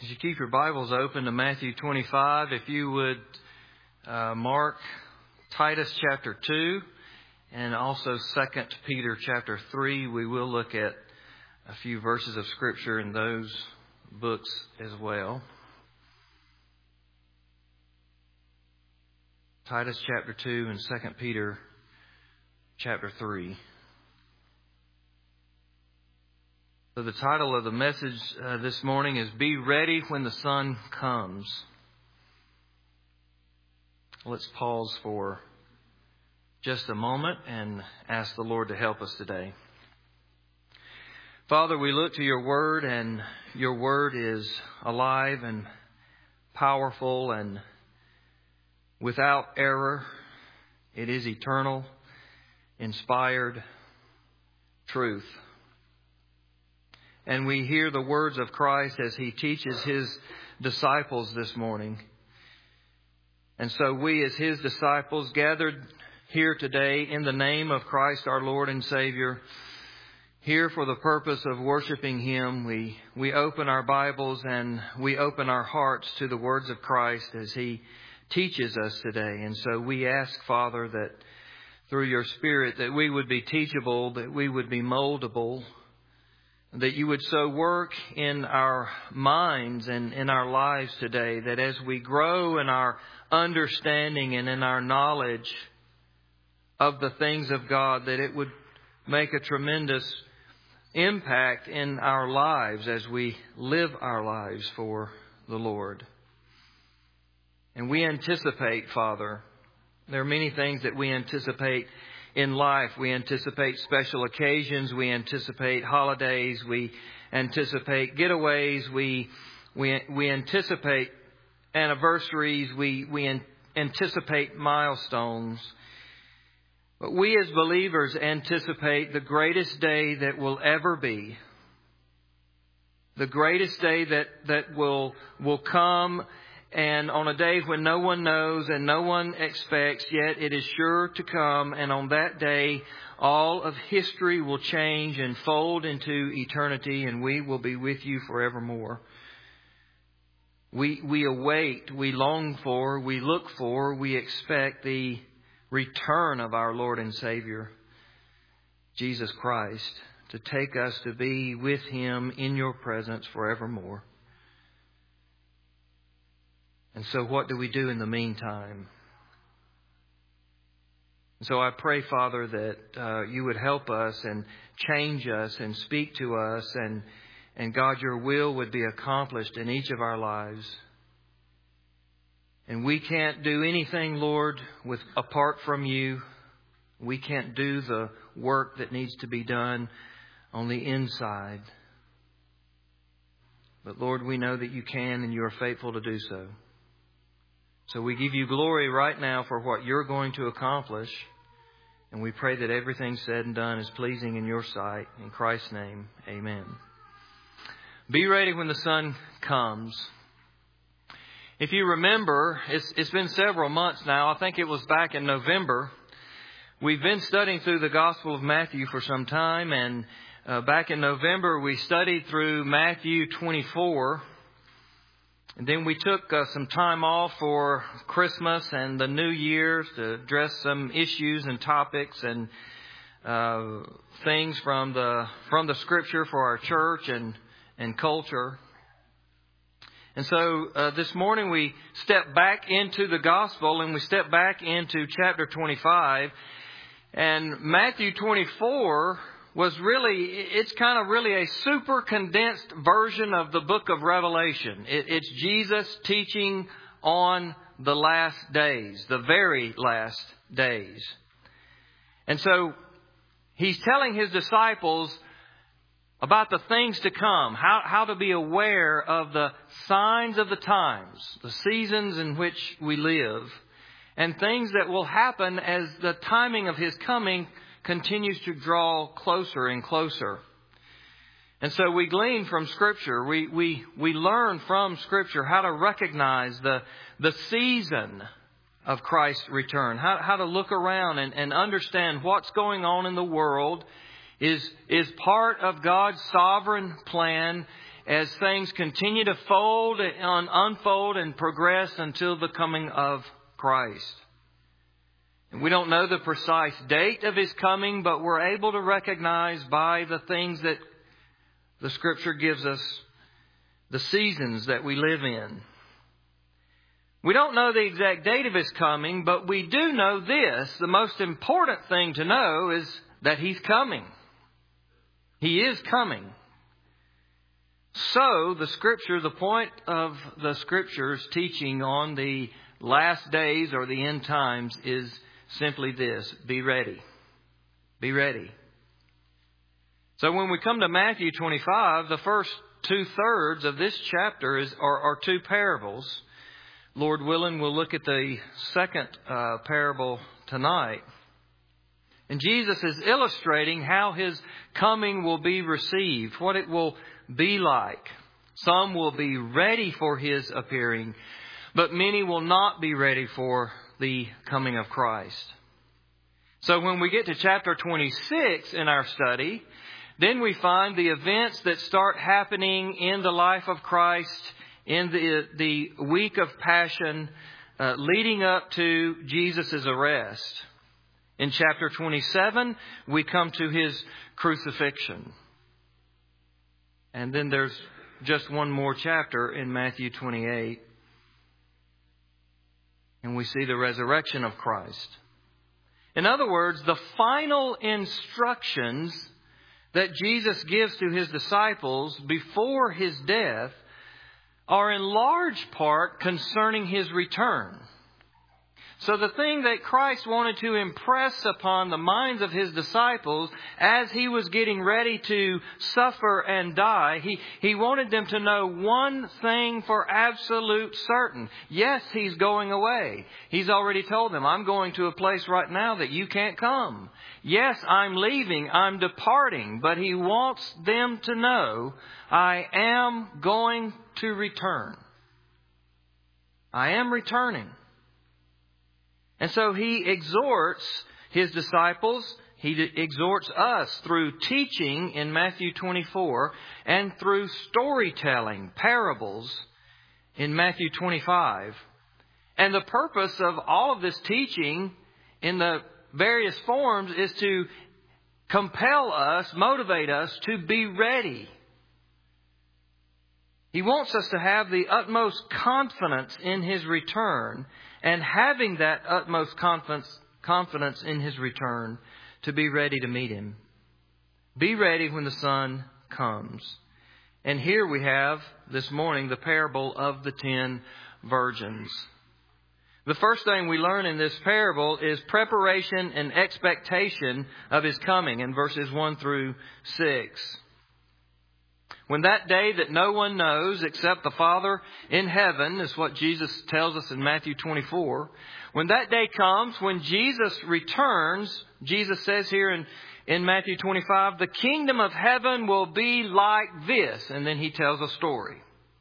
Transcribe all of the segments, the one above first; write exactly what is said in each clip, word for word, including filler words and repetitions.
As you keep your Bibles open to Matthew twenty-five, if you would uh, mark Titus chapter two and also Second Peter chapter three, we will look at a few verses of Scripture in those books as well. Titus chapter two and Second Peter chapter three. So the title of the message uh, this morning is Be Ready When the Sun Comes. Let's pause for just a moment and ask the Lord to help us today. Father, we look to your word, and your word is alive and powerful and without error. It is eternal, inspired truth. And we hear the words of Christ as He teaches His disciples this morning. And so we as His disciples gathered here today in the name of Christ our Lord and Savior, here for the purpose of worshiping Him, we, we open our Bibles and we open our hearts to the words of Christ as He teaches us today. And so we ask, Father, that through your Spirit that we would be teachable, that we would be moldable, that you would so work in our minds and in our lives today, that as we grow in our understanding and in our knowledge of the things of God, that it would make a tremendous impact in our lives as we live our lives for the Lord. And we anticipate, Father, there are many things that we anticipate in life. We anticipate special occasions. We anticipate holidays. We anticipate getaways. We we we anticipate anniversaries. We we an, anticipate milestones. But we as believers anticipate the greatest day that will ever be. The greatest day that that will will come. And on a day when no one knows and no one expects, yet it is sure to come. And on that day, all of history will change and fold into eternity, and we will be with you forevermore. We, we await, we long for, we look for, we expect the return of our Lord and Savior, Jesus Christ, to take us to be with Him in your presence forevermore. And so what do we do in the meantime? And so I pray, Father, that uh, you would help us and change us and speak to us. And, and God, your will would be accomplished in each of our lives. And we can't do anything, Lord, with apart from you. We can't do the work that needs to be done on the inside. But Lord, we know that you can, and you are faithful to do so. So we give you glory right now for what you're going to accomplish. And we pray that everything said and done is pleasing in your sight. In Christ's name, amen. Be ready when the sun comes. If you remember, it's, it's been several months now. I think it was back in November. We've been studying through the Gospel of Matthew for some time. And uh, back in November, we studied through Matthew twenty-four. And then we took uh, some time off for Christmas and the New Year to address some issues and topics and uh, things from the from the Scripture for our church and, and culture. And so uh, this morning we step back into the Gospel and we step back into chapter twenty-five. And Matthew twenty-four was really, it's kind of really a super condensed version of the book of Revelation. It, it's Jesus teaching on the last days, the very last days. And so He's telling His disciples about the things to come, how, how to be aware of the signs of the times, the seasons in which we live, and things that will happen as the timing of His coming continues to draw closer and closer. And so we glean from Scripture, we we we learn from Scripture how to recognize the the season of Christ's return, how how to look around and, and understand what's going on in the world is is part of God's sovereign plan, as things continue to fold and unfold and progress until the coming of Christ. And we don't know the precise date of His coming, but we're able to recognize by the things that the Scripture gives us the seasons that we live in. We don't know the exact date of His coming, but we do know this. The most important thing to know is that He's coming. He is coming. So, the Scripture, the point of the Scripture's teaching on the last days or the end times is simply this: be ready. Be ready. So when we come to Matthew twenty-five, the first two-thirds of this chapter is are, are two parables. Lord willing, we'll look at the second uh, parable tonight. And Jesus is illustrating how His coming will be received, what it will be like. Some will be ready for His appearing, but many will not be ready for the coming of Christ. So when we get to chapter twenty-six in our study, then we find the events that start happening in the life of Christ in the, the week of Passion uh, leading up to Jesus' arrest. In chapter twenty-seven, we come to His crucifixion. And then there's just one more chapter in Matthew twenty-eight. And we see the resurrection of Christ. In other words, the final instructions that Jesus gives to His disciples before His death are in large part concerning His return. So the thing that Christ wanted to impress upon the minds of His disciples as He was getting ready to suffer and die, He, he wanted them to know one thing for absolute certain. Yes, He's going away. He's already told them, I'm going to a place right now that you can't come. Yes, I'm leaving, I'm departing, but He wants them to know, I am going to return. I am returning. And so He exhorts His disciples, He exhorts us through teaching in Matthew twenty-four and through storytelling, parables in Matthew twenty-five. And the purpose of all of this teaching in the various forms is to compel us, motivate us to be ready. He wants us to have the utmost confidence in His return, and having that utmost confidence, confidence in His return, to be ready to meet Him. Be ready when the Son comes. And here we have this morning the parable of the ten virgins. The first thing we learn in this parable is preparation and expectation of His coming in verses one through six. When that day that no one knows except the Father in heaven, is what Jesus tells us in Matthew twenty-four. When that day comes, when Jesus returns, Jesus says here in, in Matthew twenty-five, the kingdom of heaven will be like this. And then He tells a story.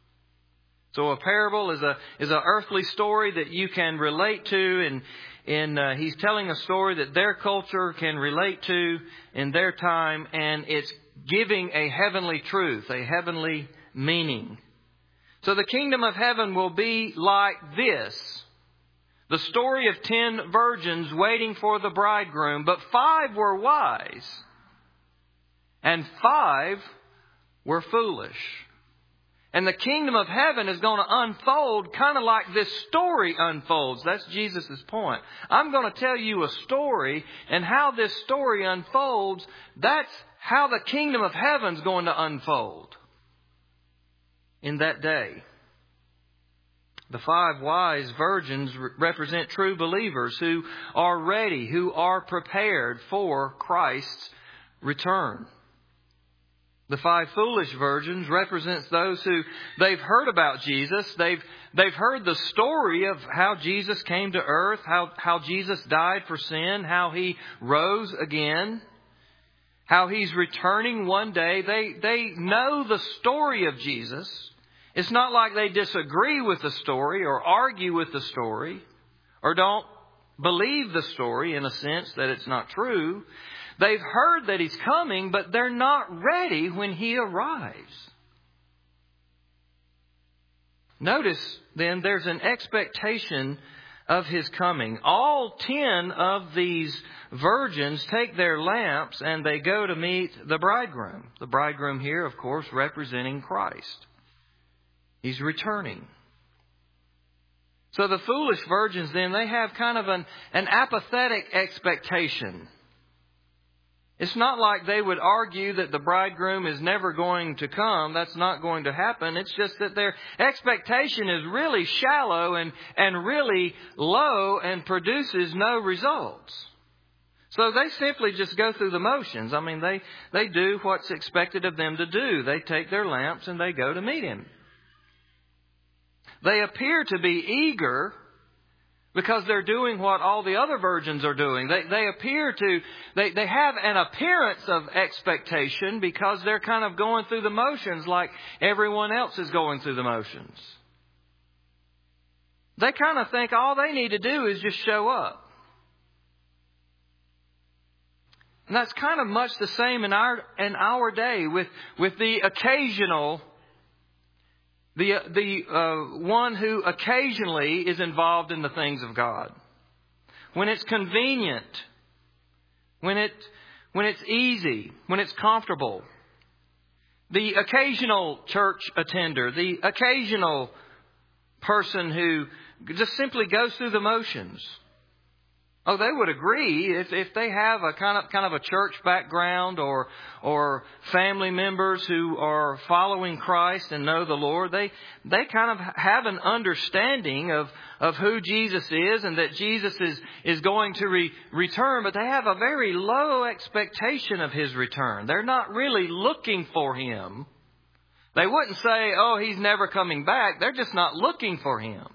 So a parable is a is an earthly story that you can relate to, and and uh, He's telling a story that their culture can relate to in their time, and it's giving a heavenly truth, a heavenly meaning. So the kingdom of heaven will be like this. The story of ten virgins waiting for the bridegroom, but five were wise and five were foolish. And the kingdom of heaven is going to unfold kind of like this story unfolds. That's Jesus' point. I'm going to tell you a story, and how this story unfolds, that's how the kingdom of heaven is going to unfold in that day. The five wise virgins represent true believers who are ready, who are prepared for Christ's return. The five foolish virgins represents those who they've heard about Jesus. They've they've heard the story of how Jesus came to earth, how, how Jesus died for sin, how He rose again, how He's returning one day. They they know the story of Jesus. It's not like they disagree with the story or argue with the story or don't believe the story in a sense that it's not true. They've heard that He's coming, but they're not ready when He arrives. Notice then there's an expectation of His coming. All ten of these virgins take their lamps and they go to meet the bridegroom. The bridegroom here, of course, representing Christ. He's returning. So the foolish virgins then, they have kind of an, an apathetic expectation. It's not like they would argue that the bridegroom is never going to come. That's not going to happen. It's just that their expectation is really shallow and, and really low and produces no results. So they simply just go through the motions. I mean, they, they do what's expected of them to do. They take their lamps and they go to meet Him. They appear to be eager because they're doing what all the other virgins are doing. They, they appear to, they, they have an appearance of expectation because they're kind of going through the motions like everyone else is going through the motions. They kind of think all they need to do is just show up. And that's kind of much the same in our, in our day with, with the occasional The the uh, one who occasionally is involved in the things of God. When it's convenient, when it when it's easy, when it's comfortable. The occasional church attender, the occasional person who just simply goes through the motions. Oh, they would agree if, if they have a kind of kind of a church background or or family members who are following Christ and know the Lord. They they kind of have an understanding of, of who Jesus is and that Jesus is, is going to re, return, but they have a very low expectation of His return. They're not really looking for Him. They wouldn't say, oh, He's never coming back. They're just not looking for Him.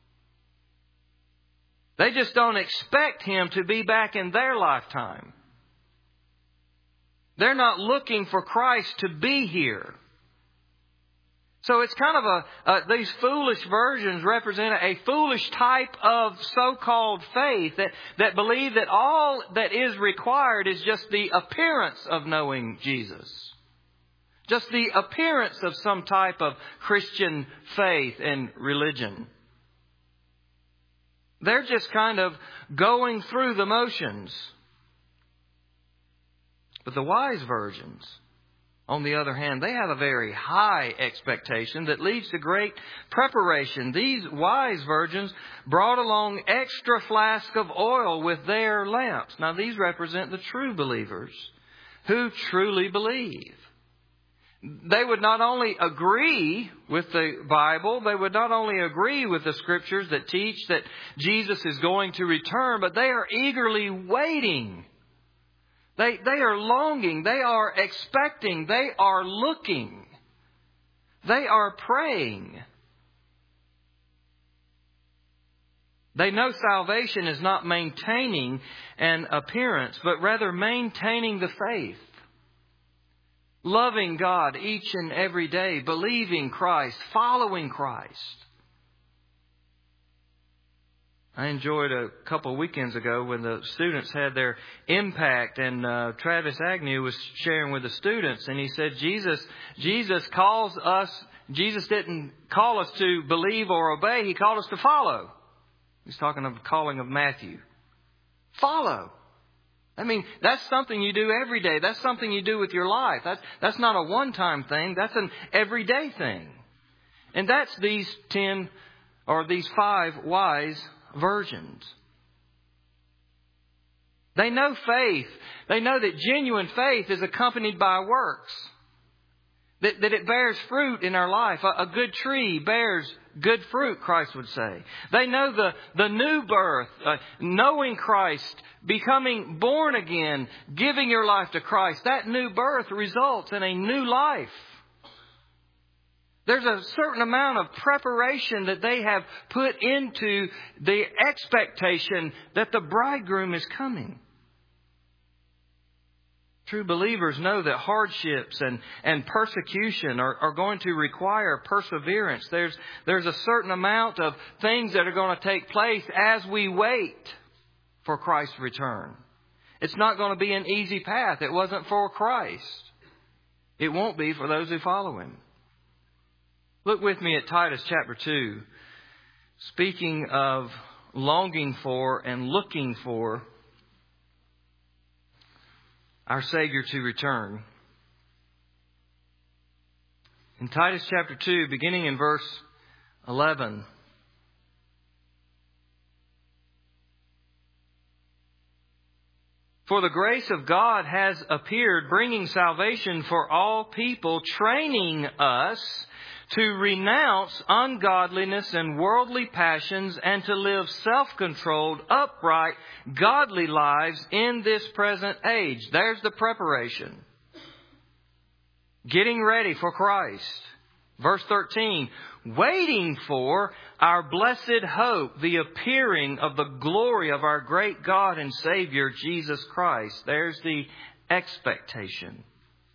They just don't expect Him to be back in their lifetime. They're not looking for Christ to be here. So it's kind of a, uh, these foolish virgins represent a foolish type of so-called faith that, that believe that all that is required is just the appearance of knowing Jesus. Just the appearance of some type of Christian faith and religion. They're just kind of going through the motions. But the wise virgins, on the other hand, they have a very high expectation that leads to great preparation. These wise virgins brought along extra flask of oil with their lamps. Now, these represent the true believers who truly believe. They would not only agree with the Bible, they would not only agree with the Scriptures that teach that Jesus is going to return, but they are eagerly waiting. They, they are longing. They are expecting. They are looking. They are praying. They know salvation is not maintaining an appearance, but rather maintaining the faith. Loving God each and every day, believing Christ, following Christ. I enjoyed a couple of weekends ago when the students had their impact, and uh, Travis Agnew was sharing with the students, and he said, Jesus, Jesus calls us, Jesus didn't call us to believe or obey, He called us to follow. He's talking of the calling of Matthew. Follow. I mean, that's something you do every day. That's something you do with your life. That's, that's not a one-time thing. That's an everyday thing. And that's these ten or these five wise virgins. They know faith. They know that genuine faith is accompanied by works. That, that it bears fruit in our life. A, a good tree bears good fruit, Christ would say. They know the, the new birth, uh, knowing Christ, becoming born again, giving your life to Christ. That new birth results in a new life. There's a certain amount of preparation that they have put into the expectation that the bridegroom is coming. True believers know that hardships and, and persecution are, are going to require perseverance. There's, there's a certain amount of things that are going to take place as we wait for Christ's return. It's not going to be an easy path. It wasn't for Christ. It won't be for those who follow Him. Look with me at Titus chapter two. Speaking of longing for and looking for our Savior to return. In Titus chapter two, beginning in verse eleven. For the grace of God has appeared, bringing salvation for all people, training us to renounce ungodliness and worldly passions and to live self-controlled, upright, godly lives in this present age. There's the preparation. Getting ready for Christ. Verse thirteen, waiting for our blessed hope, the appearing of the glory of our great God and Savior, Jesus Christ. There's the expectation.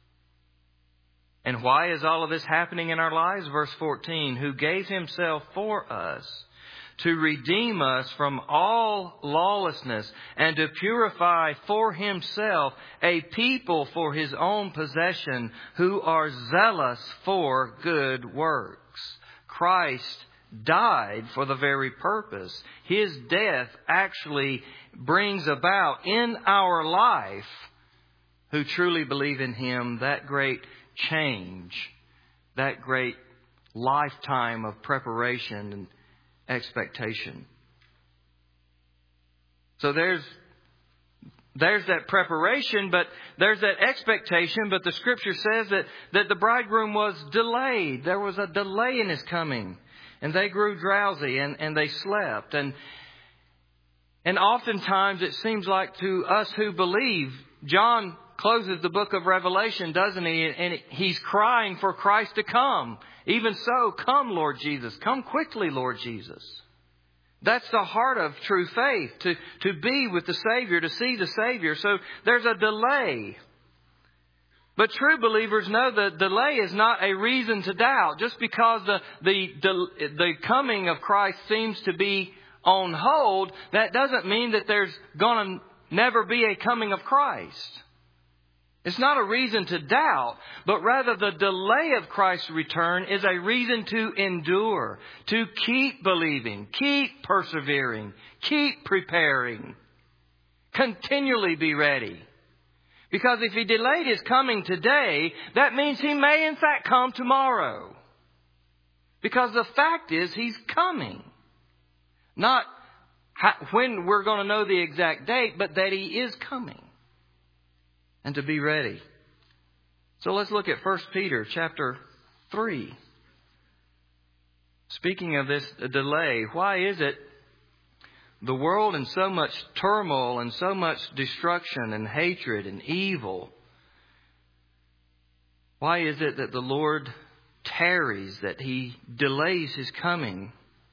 And why is all of this happening in our lives? Verse fourteen, who gave Himself for us to redeem us from all lawlessness and to purify for Himself a people for His own possession who are zealous for good works. Christ died for the very purpose. His death actually brings about in our life, who truly believe in Him, that great change, that great lifetime of preparation and expectation. So there's there's that preparation, but there's that expectation. But the Scripture says that, that the bridegroom was delayed. There was a delay in His coming. And they grew drowsy and, and they slept. And, and oftentimes it seems like to us who believe, John closes the book of Revelation, doesn't he? And he's crying for Christ to come. Even so, come, Lord Jesus. Come quickly, Lord Jesus. That's the heart of true faith, to, to be with the Savior, to see the Savior. So there's a delay. But true believers know that delay is not a reason to doubt. Just because the, the, the, the coming of Christ seems to be on hold, that doesn't mean that there's going to never be a coming of Christ. It's not a reason to doubt, but rather the delay of Christ's return is a reason to endure, to keep believing, keep persevering, keep preparing, continually be ready. Because if He delayed His coming today, that means He may in fact come tomorrow. Because the fact is He's coming. Not when we're going to know the exact date, but that He is coming. And to be ready. So let's look at First Peter chapter three. Speaking of this delay, why is it the world in so much turmoil and so much destruction and hatred and evil? Why is it that the Lord tarries, that He delays His coming?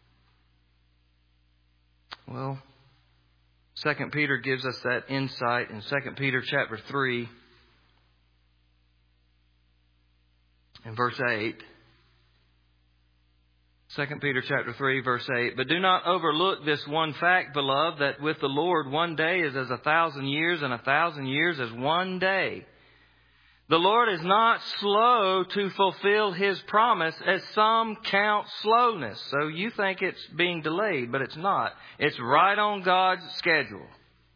Well, Second Peter gives us that insight in Second Peter chapter three and verse eight. Second Peter chapter three, verse eight. But do not overlook this one fact, beloved, that with the Lord one day is as a thousand years, and a thousand years as one day. The Lord is not slow to fulfill His promise, as some count slowness. So you think it's being delayed, but it's not. It's right on God's schedule.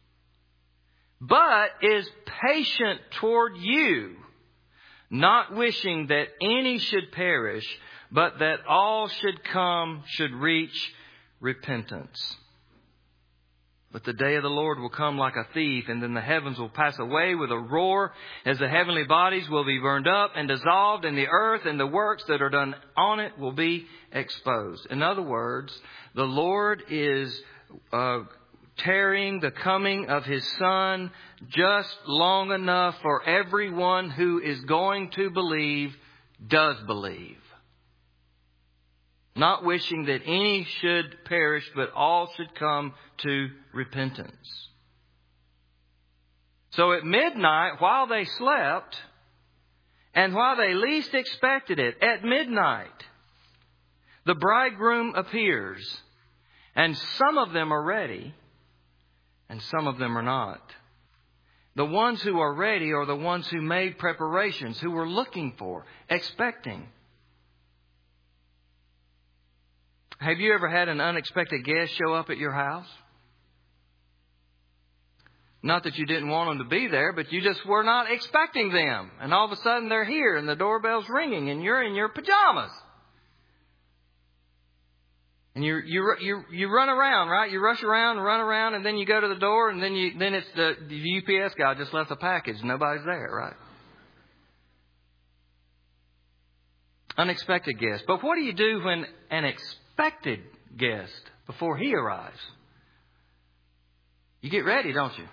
But is patient toward you, not wishing that any should perish, but that all should come, should reach repentance. But the day of the Lord will come like a thief, and then the heavens will pass away with a roar, as the heavenly bodies will be burned up and dissolved, and the earth and the works that are done on it will be exposed. In other words, the Lord is uh, tarrying the coming of His Son just long enough for everyone who is going to believe does believe. Not wishing that any should perish, but all should come to repentance. So at midnight, while they slept, and while they least expected it, at midnight, the bridegroom appears. And some of them are ready, and some of them are not. The ones who are ready are the ones who made preparations, who were looking for, expecting. Have you ever had an unexpected guest show up at your house? Not that you didn't want them to be there, but you just were not expecting them. And all of a sudden they're here and the doorbell's ringing and you're in your pajamas. And you you you you run around, right? You rush around and run around, and then you go to the door, and then you then it's the, the U P S guy just left a package. Nobody's there, right? Unexpected guest. But what do you do when an expected guest, before he arrives? You get ready, don't you?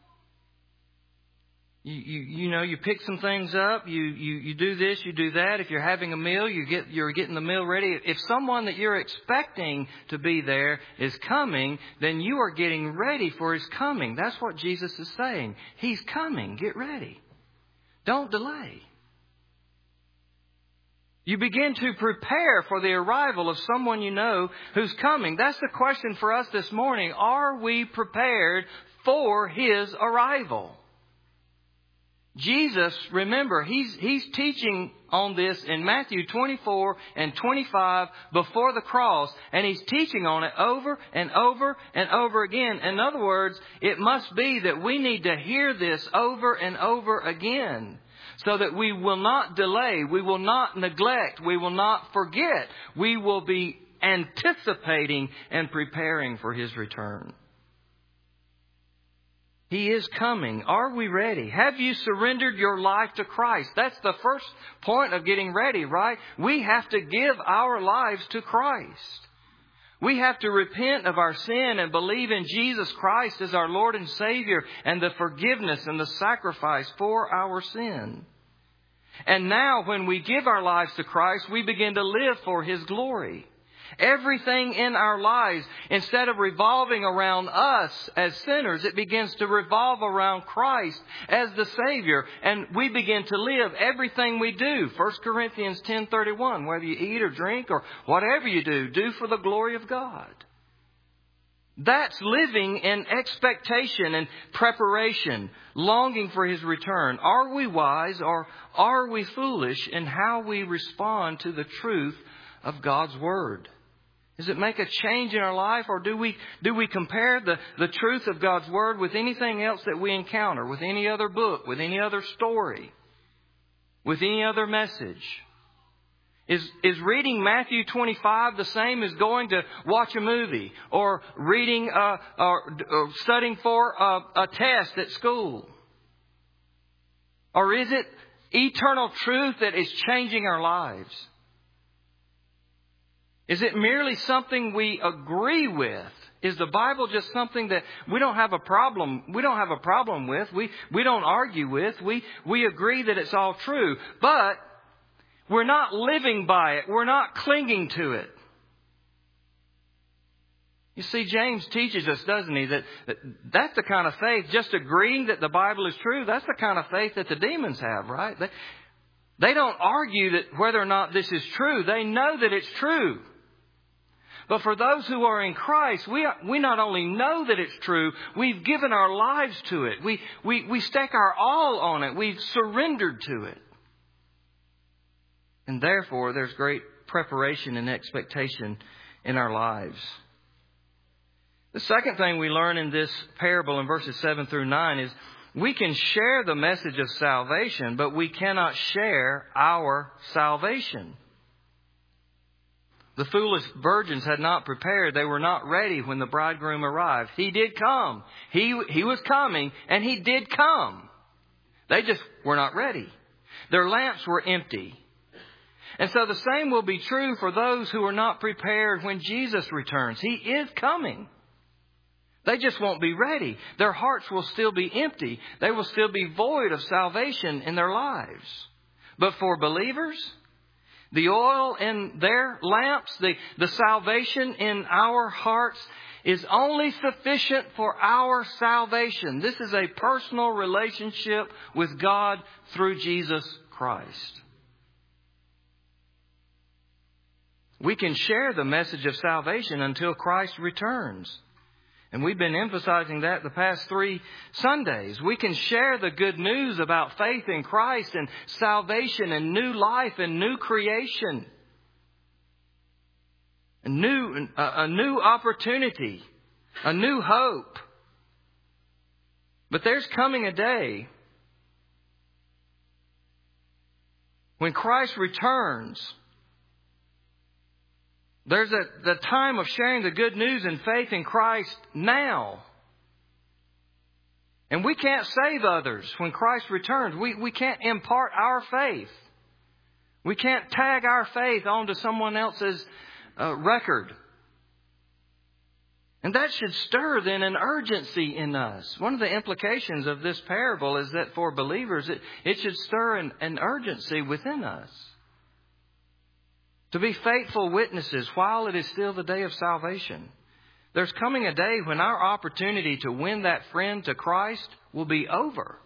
You, you you know, you pick some things up, you, you, you do this, you do that. If you're having a meal, you get, you're getting the meal ready. If someone that you're expecting to be there is coming, then you are getting ready for his coming. That's what Jesus is saying. He's coming. Get ready. Don't delay. You begin to prepare for the arrival of someone you know who's coming. That's the question for us this morning. Are we prepared for his arrival? Jesus, remember, he's, he's teaching on this in Matthew twenty-four and twenty-five before the cross. And he's teaching on it over and over and over again. In other words, it must be that we need to hear this over and over again, so that we will not delay, we will not neglect, we will not forget. We will be anticipating and preparing for his return. He is coming. Are we ready? Have you surrendered your life to Christ? That's the first point of getting ready, right? We have to give our lives to Christ. We have to repent of our sin and believe in Jesus Christ as our Lord and Savior and the forgiveness and the sacrifice for our sin. And now when we give our lives to Christ, we begin to live for his glory. Everything in our lives, instead of revolving around us as sinners, it begins to revolve around Christ as the Savior. And we begin to live everything we do. First Corinthians ten thirty-one, whether you eat or drink or whatever you do, do for the glory of God. That's living in expectation and preparation, longing for his return. Are we wise or are we foolish in how we respond to the truth of God's Word? Does it make a change in our life, or do we do we compare the, the truth of God's Word with anything else that we encounter, with any other book, with any other story, with any other message? Is is reading Matthew twenty-five the same as going to watch a movie or reading uh, or, or studying for a, a test at school? Or is it eternal truth that is changing our lives? Is it merely something we agree with? Is the Bible just something that we don't have a problem, we don't have a problem with, we, we don't argue with, we, we agree that it's all true, but we're not living by it, we're not clinging to it. You see, James teaches us, doesn't he, that, that that's the kind of faith, just agreeing that the Bible is true, that's the kind of faith that the demons have, right? They, they don't argue that whether or not this is true, they know that it's true. But for those who are in Christ, we are, we not only know that it's true, we've given our lives to it. We, we, we stake our all on it. We've surrendered to it. And therefore, there's great preparation and expectation in our lives. The second thing we learn in this parable in verses seven through nine is we can share the message of salvation, but we cannot share our salvation. The foolish virgins had not prepared. They were not ready when the bridegroom arrived. He did come. He, he was coming, and he did come. They just were not ready. Their lamps were empty. And so the same will be true for those who are not prepared when Jesus returns. He is coming. They just won't be ready. Their hearts will still be empty. They will still be void of salvation in their lives. But for believers, the oil in their lamps, the, the salvation in our hearts is only sufficient for our salvation. This is a personal relationship with God through Jesus Christ. We can share the message of salvation until Christ returns. And we've been emphasizing that the past three Sundays. We can share the good news about faith in Christ and salvation and new life and new creation. A new, a, a new opportunity. A new hope. But there's coming a day when Christ returns. There's a, the time of sharing the good news and faith in Christ now. And we can't save others when Christ returns. We, we can't impart our faith. We can't tag our faith onto someone else's uh, record. And that should stir then an urgency in us. One of the implications of this parable is that for believers, it, it should stir an, an urgency within us. To be faithful witnesses while it is still the day of salvation. There's coming a day when our opportunity to win that friend to Christ will be over.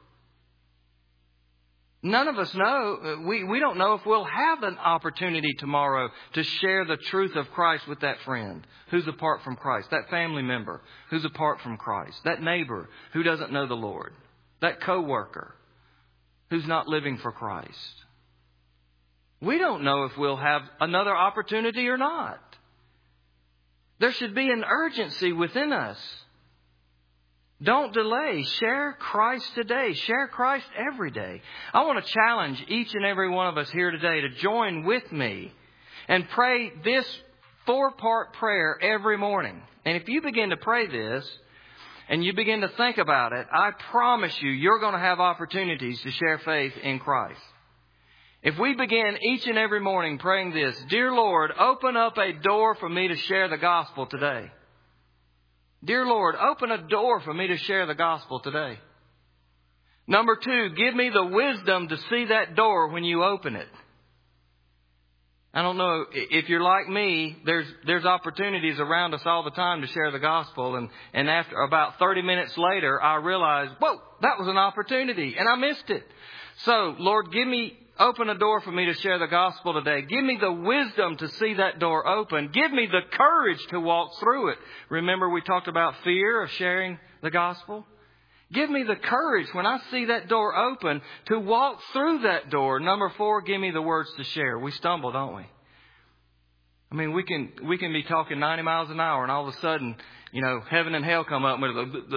None of us know, we, we don't know if we'll have an opportunity tomorrow to share the truth of Christ with that friend who's apart from Christ, that family member who's apart from Christ, that neighbor who doesn't know the Lord, that coworker who's not living for Christ. We don't know if we'll have another opportunity or not. There should be an urgency within us. Don't delay. Share Christ today. Share Christ every day. I want to challenge each and every one of us here today to join with me and pray this four-part prayer every morning. And if you begin to pray this and you begin to think about it, I promise you, you're going to have opportunities to share faith in Christ. If we begin each and every morning praying this, Dear Lord, open up a door for me to share the gospel today. Dear Lord, open a door for me to share the gospel today. Number two, give me the wisdom to see that door when you open it. I don't know if you're like me, there's there's opportunities around us all the time to share the gospel. And, and after about thirty minutes later, I realized, whoa, that was an opportunity and I missed it. So, Lord, give me Open a door for me to share the gospel today. Give me the wisdom to see that door open. Give me the courage to walk through it. Remember we talked about fear of sharing the gospel? Give me the courage when I see that door open to walk through that door. Number four, give me the words to share. We stumble, don't we? I mean, we can we can be talking ninety miles an hour and all of a sudden, you know, heaven and hell come up.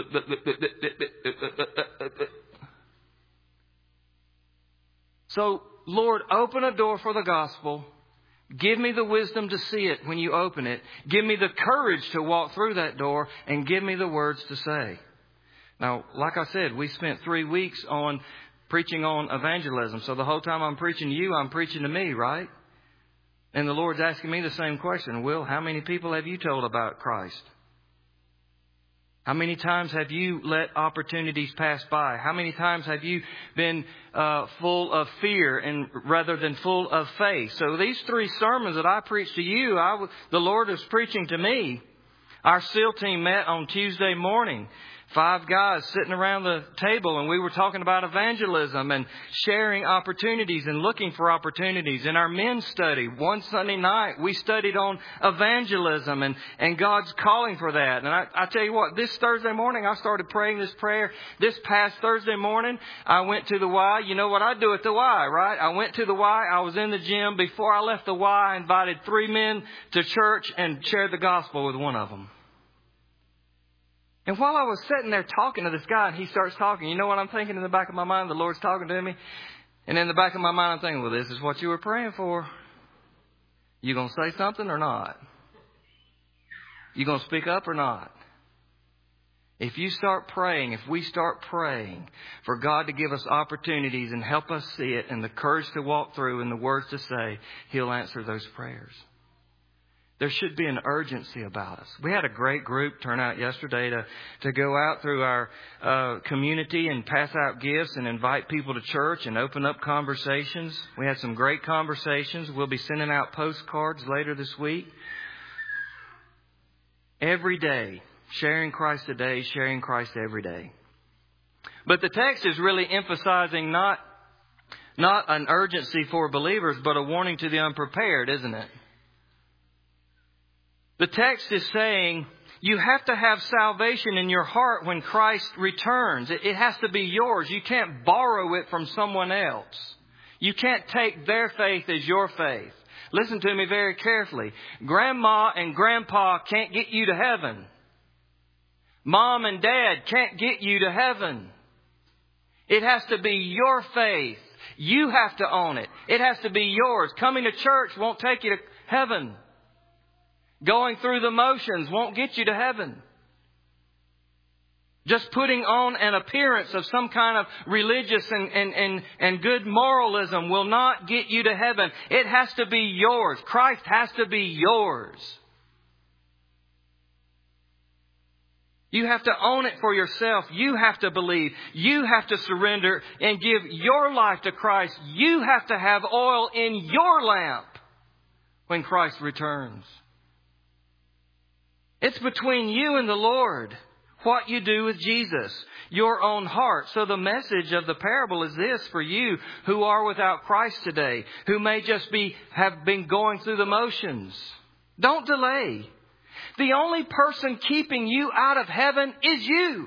So, Lord, open a door for the gospel. Give me the wisdom to see it when you open it. Give me the courage to walk through that door and give me the words to say. Now, like I said, we spent three weeks on preaching on evangelism. So the whole time I'm preaching to you, I'm preaching to me, right? And the Lord's asking me the same question. Will, how many people have you told about Christ? How many times have you let opportunities pass by? How many times have you been uh, full of fear and rather than full of faith? So these three sermons that I preached to you, I w- the Lord is preaching to me. Our SEAL team met on Tuesday morning. Five guys sitting around the table, and we were talking about evangelism and sharing opportunities and looking for opportunities. In our men's study, one Sunday night, we studied on evangelism and, and God's calling for that. And I, I tell you what, this Thursday morning, I started praying this prayer. This past Thursday morning, I went to the Y. You know what I do at the Y, right? I went to the Y. I was in the gym. Before I left the Y, I invited three men to church and shared the gospel with one of them. And while I was sitting there talking to this guy and he starts talking, you know what I'm thinking in the back of my mind? The Lord's talking to me. And in the back of my mind, I'm thinking, well, this is what you were praying for. You going to say something or not? You going to speak up or not? If you start praying, if we start praying for God to give us opportunities and help us see it and the courage to walk through and the words to say, He'll answer those prayers. There should be an urgency about us. We had a great group turn out yesterday to, to go out through our uh, community and pass out gifts and invite people to church and open up conversations. We had some great conversations. We'll be sending out postcards later this week. Every day, sharing Christ today, sharing Christ every day. But the text is really emphasizing not, not an urgency for believers, but a warning to the unprepared, isn't it? The text is saying you have to have salvation in your heart when Christ returns. It has to be yours. You can't borrow it from someone else. You can't take their faith as your faith. Listen to me very carefully. Grandma and Grandpa can't get you to heaven. Mom and Dad can't get you to heaven. It has to be your faith. You have to own it. It has to be yours. Coming to church won't take you to heaven. Going through the motions won't get you to heaven. Just putting on an appearance of some kind of religious and, and, and, and good moralism will not get you to heaven. It has to be yours. Christ has to be yours. You have to own it for yourself. You have to believe. You have to surrender and give your life to Christ. You have to have oil in your lamp when Christ returns. It's between you and the Lord what you do with Jesus, your own heart. So the message of the parable is this for you who are without Christ today, who may just be have been going through the motions. Don't delay. The only person keeping you out of heaven is you.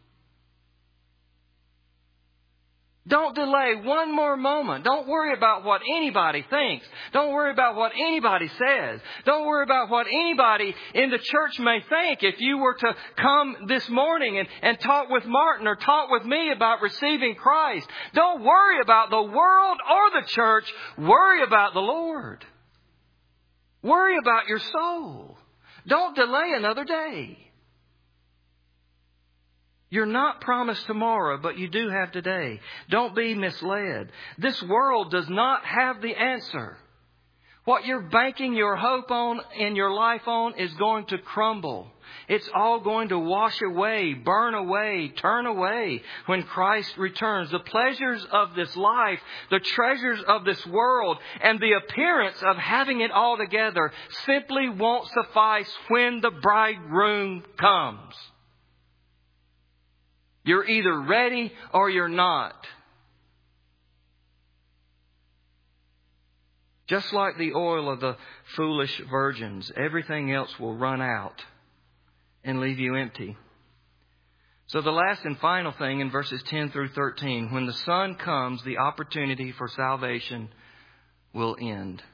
Don't delay one more moment. Don't worry about what anybody thinks. Don't worry about what anybody says. Don't worry about what anybody in the church may think. If you were to come this morning and, and talk with Martin or talk with me about receiving Christ, don't worry about the world or the church. Worry about the Lord. Worry about your soul. Don't delay another day. You're not promised tomorrow, but you do have today. Don't be misled. This world does not have the answer. What you're banking your hope on and your life on is going to crumble. It's all going to wash away, burn away, turn away when Christ returns. The pleasures of this life, the treasures of this world, and the appearance of having it all together simply won't suffice when the bridegroom comes. You're either ready or you're not. Just like the oil of the foolish virgins, everything else will run out and leave you empty. So the last and final thing in verses ten through thirteen, when the Son comes, the opportunity for salvation will end.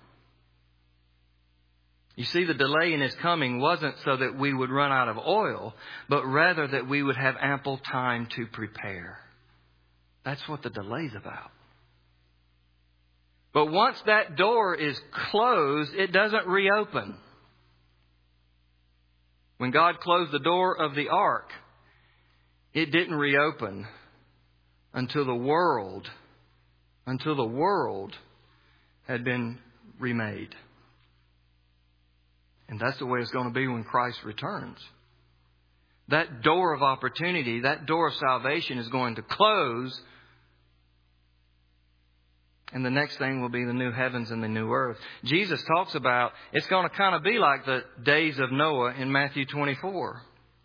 You see, the delay in His coming wasn't so that we would run out of oil, but rather that we would have ample time to prepare. That's what the delay's about. But once that door is closed, it doesn't reopen. When God closed the door of the ark, it didn't reopen until the world, until the world had been remade. And that's the way it's going to be when Christ returns. That door of opportunity, that door of salvation is going to close. And the next thing will be the new heavens and the new earth. Jesus talks about it's going to kind of be like the days of Noah in Matthew twenty-four.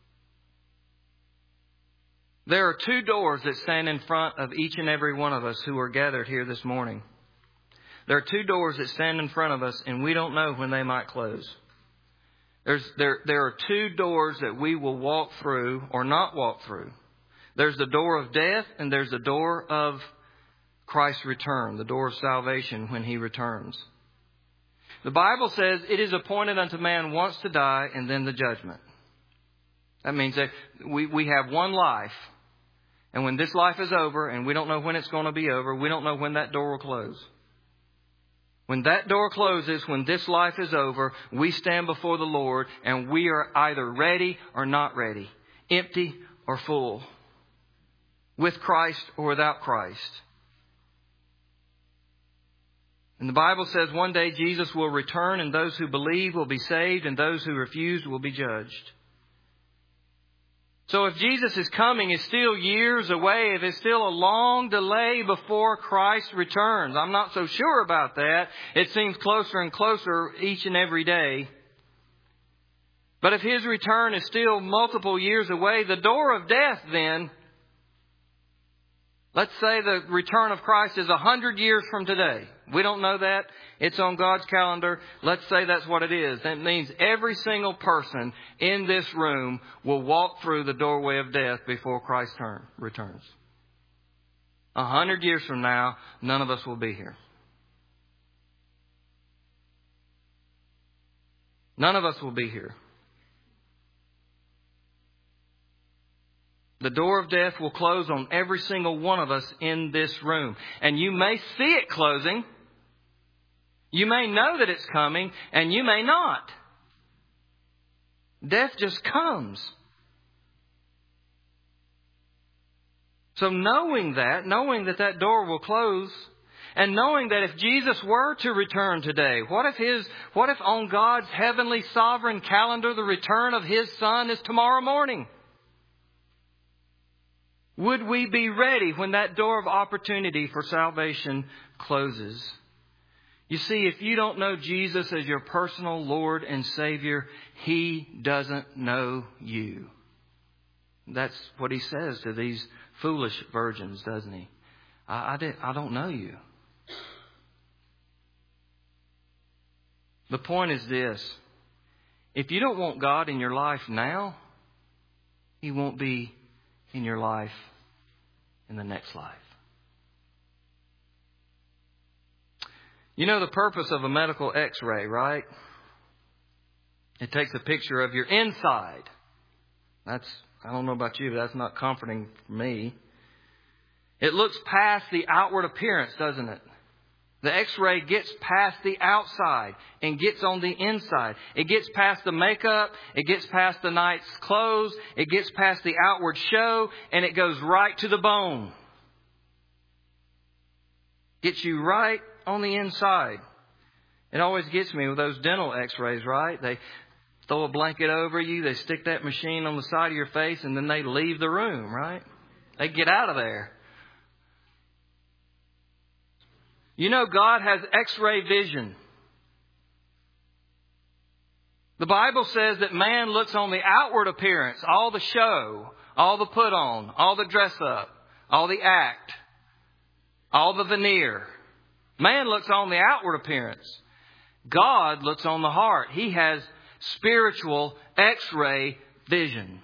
There are two doors that stand in front of each and every one of us who are gathered here this morning. There are two doors that stand in front of us, and we don't know when they might close. There's, there, there are two doors that we will walk through or not walk through. There's the door of death and there's the door of Christ's return, the door of salvation when He returns. The Bible says it is appointed unto man once to die and then the judgment. That means that we, we have one life. And when this life is over, and we don't know when it's going to be over, we don't know when that door will close. When that door closes, when this life is over, we stand before the Lord and we are either ready or not ready, empty or full, with Christ or without Christ. And the Bible says one day Jesus will return and those who believe will be saved and those who refuse will be judged. So if Jesus' coming is still years away, if it's still a long delay before Christ returns, I'm not so sure about that. It seems closer and closer each and every day. But if His return is still multiple years away, the door of death then, let's say the return of Christ is a hundred years from today. We don't know that. It's on God's calendar. Let's say that's what it is. That means every single person in this room will walk through the doorway of death before Christ turn, returns. A hundred years from now, none of us will be here. None of us will be here. The door of death will close on every single one of us in this room. And you may see it closing. You may know that it's coming, and you may not. Death just comes. So knowing that, knowing that that door will close, and knowing that if Jesus were to return today, what if his, what if on God's heavenly sovereign calendar the return of His Son is tomorrow morning? Would we be ready when that door of opportunity for salvation closes? You see, if you don't know Jesus as your personal Lord and Savior, He doesn't know you. That's what He says to these foolish virgins, doesn't He? I, I, did, I don't know you. The point is this. If you don't want God in your life now, He won't be in your life in the next life. You know the purpose of a medical x-ray, right? It takes a picture of your inside. That's, I don't know about you, but that's not comforting for me. It looks past the outward appearance, doesn't it? The x-ray gets past the outside and gets on the inside. It gets past the makeup. It gets past the night's clothes. It gets past the outward show, and it goes right to the bone. Gets you right on the inside. It always gets me with those dental x-rays, right? They throw a blanket over you. They stick that machine on the side of your face, and then they leave the room, right? They get out of there. You know, God has x-ray vision. The Bible says that man looks on the outward appearance, all the show, all the put on, all the dress up, all the act, all the veneer. Man looks on the outward appearance. God looks on the heart. He has spiritual x-ray vision.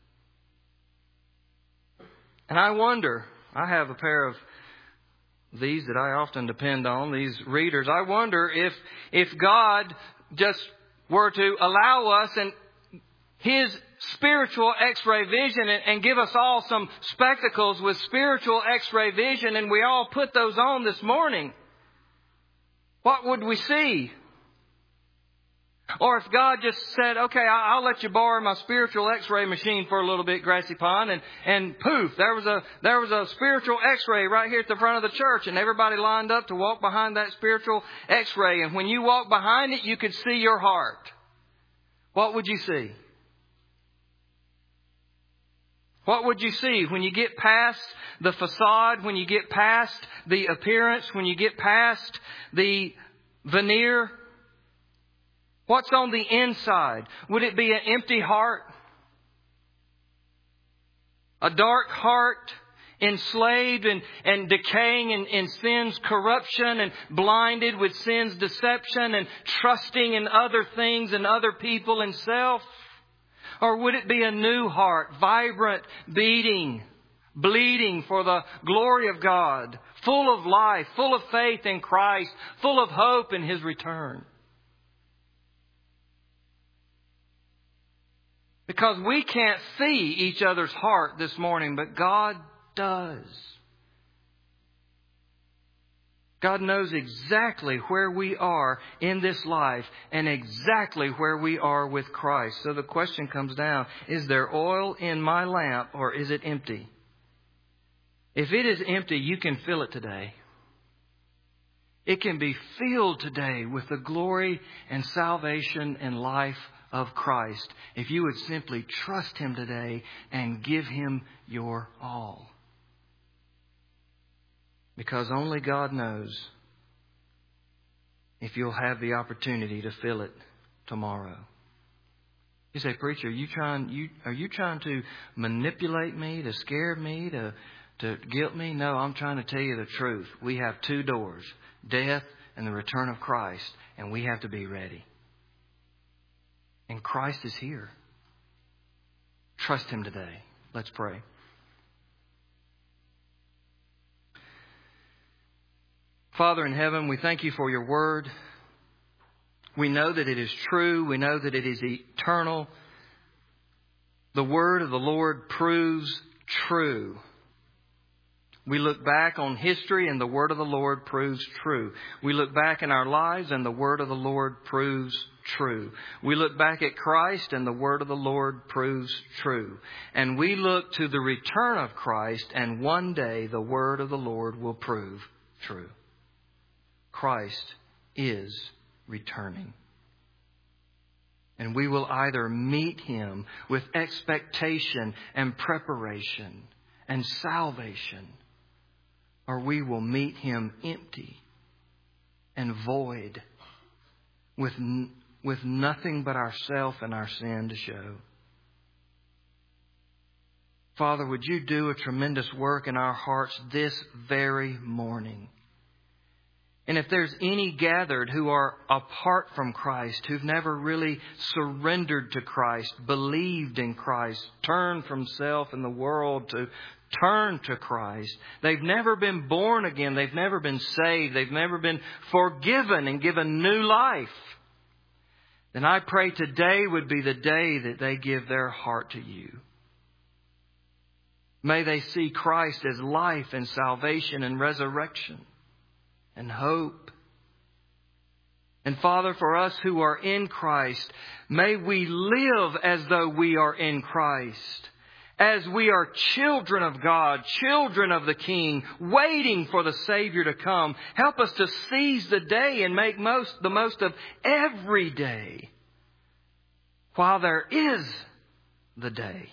And I wonder, I have a pair of these that I often depend on, these readers. I wonder if if God just were to allow us and His spiritual x-ray vision and, and give us all some spectacles with spiritual x-ray vision, and we all put those on this morning, what would we see? Or if God just said, okay, I'll let you borrow my spiritual x-ray machine for a little bit, Grassy Pond, and, and poof, there was a there was a spiritual x-ray right here at the front of the church, and everybody lined up to walk behind that spiritual x-ray. And when you walk behind it, you could see your heart. What would you see? What would you see when you get past the facade, when you get past the appearance, when you get past the veneer? What's on the inside? Would it be an empty heart? A dark heart, enslaved and, and decaying in, in sin's corruption and blinded with sin's deception and trusting in other things and other people and self? Or would it be a new heart, vibrant, beating, bleeding for the glory of God, full of life, full of faith in Christ, full of hope in His return? Because we can't see each other's heart this morning, but God does. God knows exactly where we are in this life and exactly where we are with Christ. So the question comes down, is there oil in my lamp or is it empty? If it is empty, you can fill it today. It can be filled today with the glory and salvation and life of Christ if you would simply trust Him today and give Him your all. Because only God knows if you'll have the opportunity to fill it tomorrow. You say, preacher, are you trying you are you trying to manipulate me, to scare me, to to guilt me? No, I'm trying to tell you the truth. We have two doors, death and the return of Christ, and we have to be ready. And Christ is here. Trust Him today. Let's pray. Father in heaven, we thank You for Your word. We know that it is true. We know that it is eternal. The word of the Lord proves true. We look back on history and the word of the Lord proves true. We look back in our lives and the word of the Lord proves true. We look back at Christ and the word of the Lord proves true. And we look to the return of Christ, and one day the word of the Lord will prove true. Christ is returning. And we will either meet Him with expectation and preparation and salvation, or we will meet Him empty and void with, n- with nothing but ourself and our sin to show. Father, would You do a tremendous work in our hearts this very morning? And if there's any gathered who are apart from Christ, who've never really surrendered to Christ, believed in Christ, turned from self and the world to turn to Christ, they've never been born again, they've never been saved, they've never been forgiven and given new life, then I pray today would be the day that they give their heart to You. May they see Christ as life and salvation and resurrection and hope. And Father, for us who are in Christ, may we live as though we are in Christ, as we are children of God, children of the King, waiting for the Savior to come. Help us to seize the day and make most the most of every day while there is the day,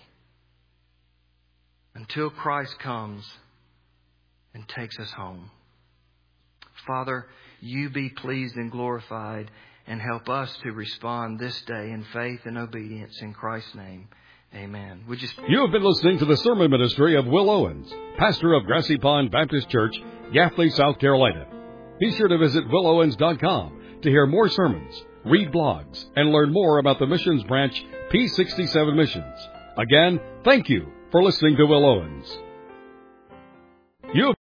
until Christ comes and takes us home. Father, You be pleased and glorified, and help us to respond this day in faith and obedience. In Christ's name, amen. Would you... You have been listening to the sermon ministry of Will Owens, pastor of Grassy Pond Baptist Church, Gaffney, South Carolina. Be sure to visit will owens dot com to hear more sermons, read blogs, and learn more about the missions branch P sixty-seven Missions. Again, thank you for listening to Will Owens.